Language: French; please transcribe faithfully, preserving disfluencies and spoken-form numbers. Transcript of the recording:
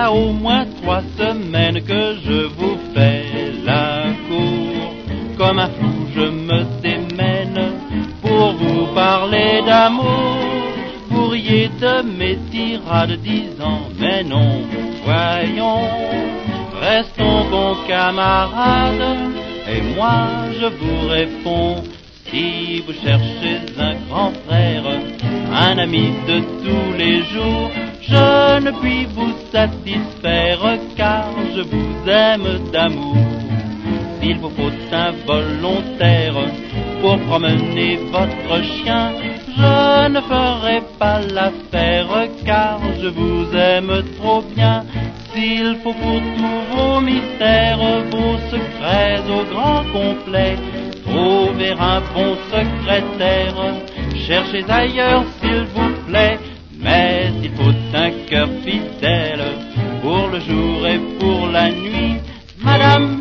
Voilà au moins trois semaines que je vous fais la cour. Comme un fou je me démène pour vous parler d'amour. Vous riez de mes tirades disant mais non, voyons, restons bons camarades. Et moi je vous réponds, si vous cherchez un grand frère, un ami de tous les jours, je ne puis vous satisfaire car je vous aime d'amour. S'il vous faut un volontaire pour promener votre chien, je ne ferai pas l'affaire car je vous aime trop bien. S'il faut pour tous vos mystères, vos secrets au grand complet, trouver un bon secrétaire, cherchez ailleurs s'il vous plaît. Mais il faut un cœur fidèle pour le jour et pour la nuit. Madame